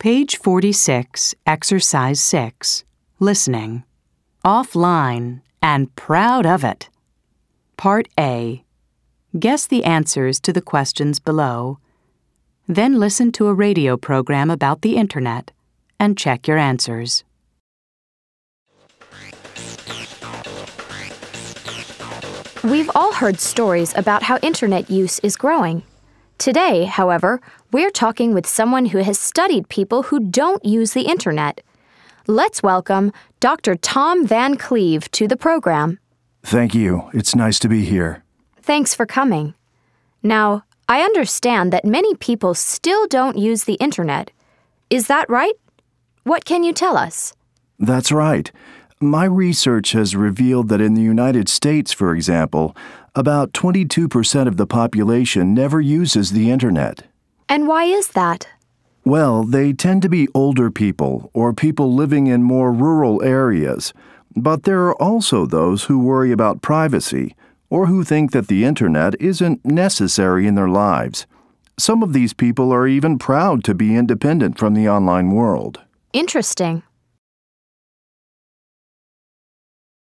Page 46, Exercise 6, Listening. Offline and proud of it. Part A. Guess the answers to the questions below. Then listen to a radio program about the Internet and check your answers. We've all heard stories about how Internet use is growing. Today, however, we're talking with someone who has studied people who don't use the Internet. Let's welcome Dr. Tom Van Cleve to the program. Thank you. It's nice to be here. Thanks for coming. Now, I understand that many people still don't use the Internet. Is that right? What can you tell us? That's right. My research has revealed that in the United States, for example, about 22% of the population never uses the Internet. And why is that? Well, they tend to be older people or people living in more rural areas. But there are also those who worry about privacy or who think that the Internet isn't necessary in their lives. Some of these people are even proud to be independent from the online world. Interesting.